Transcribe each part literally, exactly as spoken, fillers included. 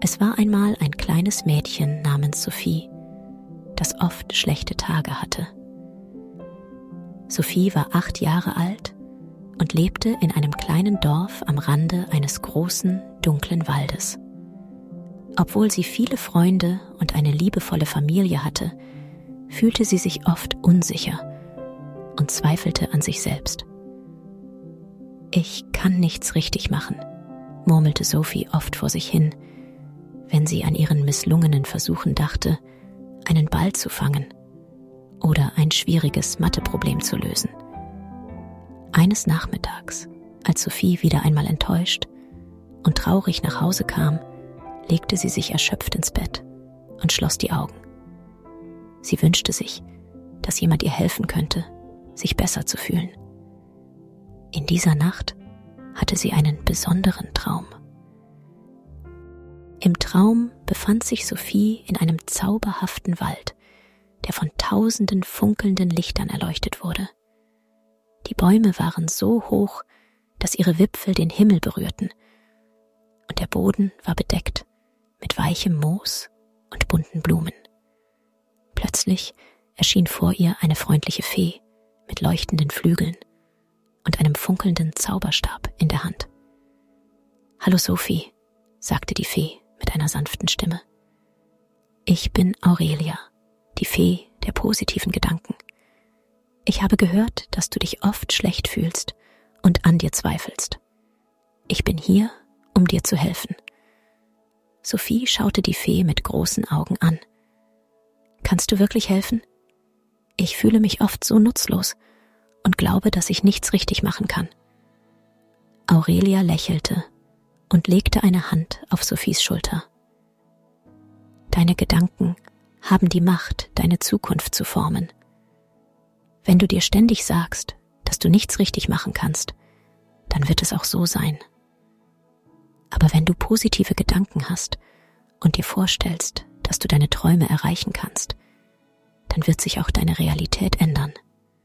Es war einmal ein kleines Mädchen namens Sophie, das oft schlechte Tage hatte. Sophie war acht Jahre alt und lebte in einem kleinen Dorf am Rande eines großen, dunklen Waldes. Obwohl sie viele Freunde und eine liebevolle Familie hatte, fühlte sie sich oft unsicher und zweifelte an sich selbst. »Ich kann nichts richtig machen«, murmelte Sophie oft vor sich hin, wenn sie an ihren misslungenen Versuchen dachte, einen Ball zu fangen oder ein schwieriges Matheproblem zu lösen. Eines Nachmittags, als Sophie wieder einmal enttäuscht und traurig nach Hause kam, legte sie sich erschöpft ins Bett und schloss die Augen. Sie wünschte sich, dass jemand ihr helfen könnte, sich besser zu fühlen. In dieser Nacht hatte sie einen besonderen Traum. Im Traum befand sich Sophie in einem zauberhaften Wald, der von tausenden funkelnden Lichtern erleuchtet wurde. Die Bäume waren so hoch, dass ihre Wipfel den Himmel berührten, und der Boden war bedeckt mit weichem Moos und bunten Blumen. Plötzlich erschien vor ihr eine freundliche Fee mit leuchtenden Flügeln und einem funkelnden Zauberstab in der Hand. »Hallo Sophie«, sagte die Fee mit einer sanften Stimme. »Ich bin Aurelia, die Fee der positiven Gedanken. Ich habe gehört, dass du dich oft schlecht fühlst und an dir zweifelst. Ich bin hier, um dir zu helfen.« Sophie schaute die Fee mit großen Augen an. »Kannst du wirklich helfen? Ich fühle mich oft so nutzlos und glaube, dass ich nichts richtig machen kann.« Aurelia lächelte und legte eine Hand auf Sophies Schulter. »Deine Gedanken haben die Macht, deine Zukunft zu formen. Wenn du dir ständig sagst, dass du nichts richtig machen kannst, dann wird es auch so sein. Aber wenn du positive Gedanken hast und dir vorstellst, dass du deine Träume erreichen kannst, dann wird sich auch deine Realität ändern.«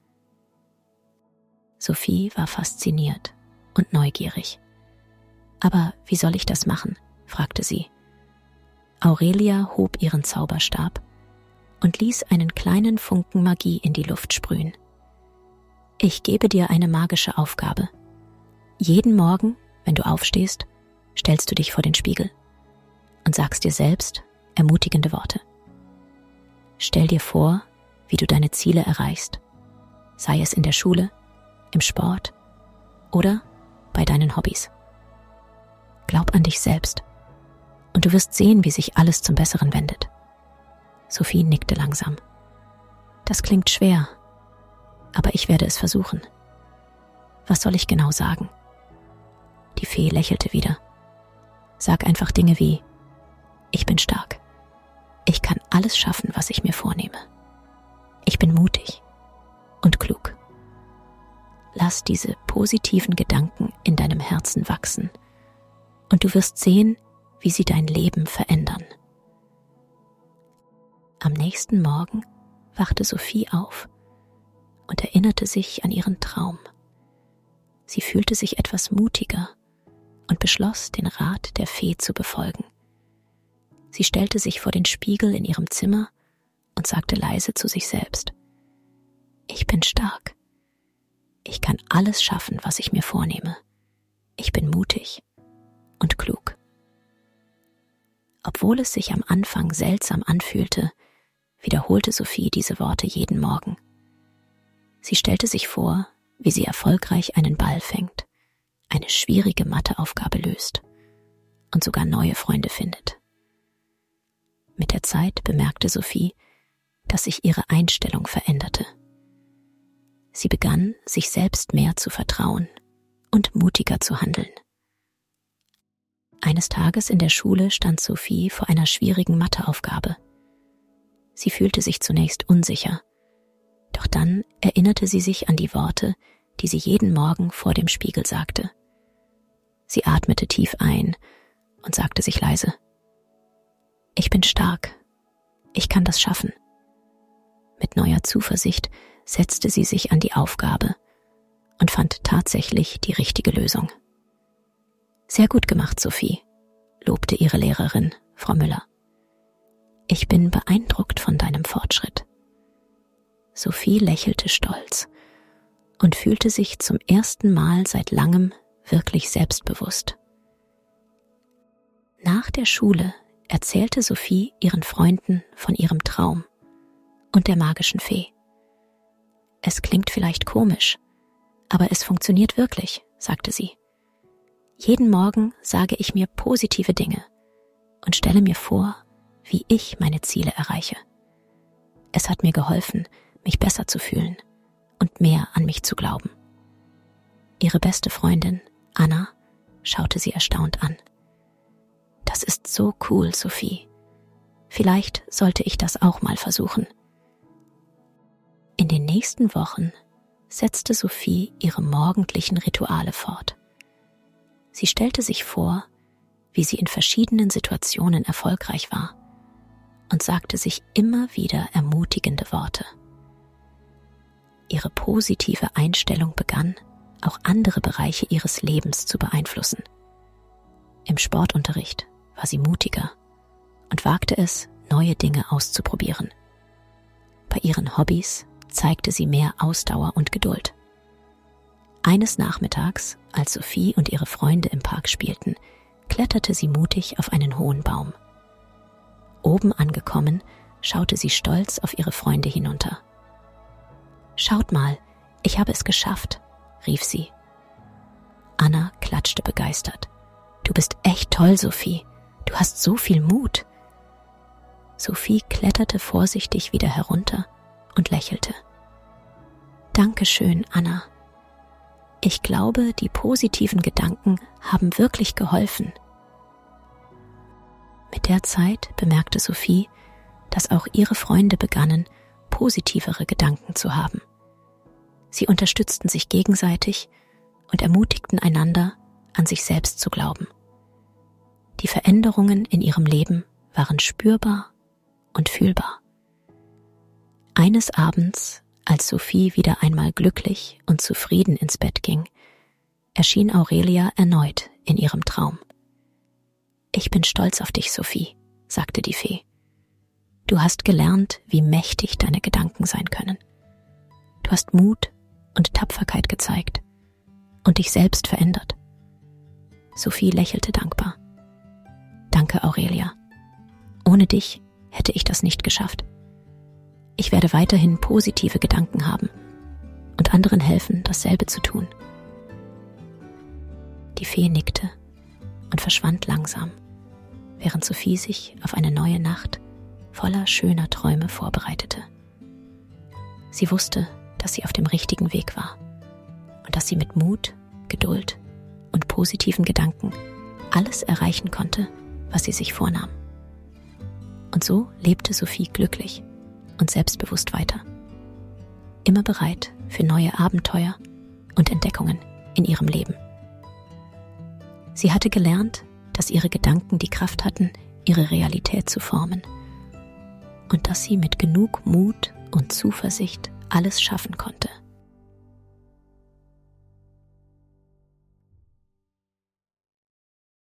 Sophie war fasziniert und neugierig. »Aber wie soll ich das machen?«, fragte sie. Aurelia hob ihren Zauberstab und ließ einen kleinen Funken Magie in die Luft sprühen. »Ich gebe dir eine magische Aufgabe. Jeden Morgen, wenn du aufstehst, stellst du dich vor den Spiegel und sagst dir selbst ermutigende Worte. Stell dir vor, wie du deine Ziele erreichst, sei es in der Schule, im Sport oder bei deinen Hobbys. Glaub an dich selbst und du wirst sehen, wie sich alles zum Besseren wendet.« Sophie nickte langsam. »Das klingt schwer, aber ich werde es versuchen. Was soll ich genau sagen?« Die Fee lächelte wieder. »Sag einfach Dinge wie: Ich bin stark. Ich kann alles schaffen, was ich mir vornehme. Ich bin mutig und klug. Lass diese positiven Gedanken in deinem Herzen wachsen und du wirst sehen, wie sie dein Leben verändern.« Am nächsten Morgen wachte Sophie auf und erinnerte sich an ihren Traum. Sie fühlte sich etwas mutiger und beschloss, den Rat der Fee zu befolgen. Sie stellte sich vor den Spiegel in ihrem Zimmer und sagte leise zu sich selbst: »Ich bin stark. Ich kann alles schaffen, was ich mir vornehme. Ich bin mutig und klug.« Obwohl es sich am Anfang seltsam anfühlte, wiederholte Sophie diese Worte jeden Morgen. Sie stellte sich vor, wie sie erfolgreich einen Ball fängt, eine schwierige Matheaufgabe löst und sogar neue Freunde findet. Mit der Zeit bemerkte Sophie, dass sich ihre Einstellung veränderte. Sie begann, sich selbst mehr zu vertrauen und mutiger zu handeln. Eines Tages in der Schule stand Sophie vor einer schwierigen Matheaufgabe. Sie fühlte sich zunächst unsicher, doch dann erinnerte sie sich an die Worte, die sie jeden Morgen vor dem Spiegel sagte. Sie atmete tief ein und sagte sich leise: »Ich bin stark. Ich kann das schaffen.« Mit neuer Zuversicht setzte sie sich an die Aufgabe und fand tatsächlich die richtige Lösung. »Sehr gut gemacht, Sophie«, lobte ihre Lehrerin Frau Müller. Ich bin beeindruckt von deinem Fortschritt. Sophie lächelte stolz und fühlte sich zum ersten Mal seit langem wirklich selbstbewusst. Nach der Schule erzählte Sophie ihren Freunden von ihrem Traum und der magischen Fee. Es klingt vielleicht komisch, aber es funktioniert wirklich, sagte sie. Jeden Morgen sage ich mir positive Dinge und stelle mir vor, wie ich meine Ziele erreiche. Es hat mir geholfen, mich besser zu fühlen und mehr an mich zu glauben. Ihre beste Freundin, Anna, schaute sie erstaunt an. Das ist so cool, Sophie. Vielleicht sollte ich das auch mal versuchen. In den nächsten Wochen setzte Sophie ihre morgendlichen Rituale fort. Sie stellte sich vor, wie sie in verschiedenen Situationen erfolgreich war und sagte sich immer wieder ermutigende Worte. Ihre positive Einstellung begann, auch andere Bereiche ihres Lebens zu beeinflussen. Im Sportunterricht war sie mutiger und wagte es, neue Dinge auszuprobieren. Bei ihren Hobbys zeigte sie mehr Ausdauer und Geduld. Eines Nachmittags, als Sophie und ihre Freunde im Park spielten, kletterte sie mutig auf einen hohen Baum. Oben angekommen, schaute sie stolz auf ihre Freunde hinunter. »Schaut mal, ich habe es geschafft«, rief sie. Anna klatschte begeistert. »Du bist echt toll, Sophie. Du hast so viel Mut.« Sophie kletterte vorsichtig wieder herunter und lächelte. »Dankeschön, Anna. Ich glaube, die positiven Gedanken haben wirklich geholfen.« Mit der Zeit bemerkte Sophie, dass auch ihre Freunde begannen, positivere Gedanken zu haben. Sie unterstützten sich gegenseitig und ermutigten einander, an sich selbst zu glauben. Die Veränderungen in ihrem Leben waren spürbar und fühlbar. Eines Abends, als Sophie wieder einmal glücklich und zufrieden ins Bett ging, erschien Aurelia erneut in ihrem Traum. »Ich bin stolz auf dich, Sophie«, sagte die Fee. »Du hast gelernt, wie mächtig deine Gedanken sein können. Du hast Mut und Tapferkeit gezeigt und dich selbst verändert.« Sophie lächelte dankbar. »Danke, Aurelia. Ohne dich hätte ich das nicht geschafft. Ich werde weiterhin positive Gedanken haben und anderen helfen, dasselbe zu tun.« Die Fee nickte und verschwand langsam, während Sophie sich auf eine neue Nacht voller schöner Träume vorbereitete. Sie wusste, dass sie auf dem richtigen Weg war und dass sie mit Mut, Geduld und positiven Gedanken alles erreichen konnte, was sie sich vornahm. Und so lebte Sophie glücklich und selbstbewusst weiter, immer bereit für neue Abenteuer und Entdeckungen in ihrem Leben. Sie hatte gelernt, dass ihre Gedanken die Kraft hatten, ihre Realität zu formen und dass sie mit genug Mut und Zuversicht alles schaffen konnte,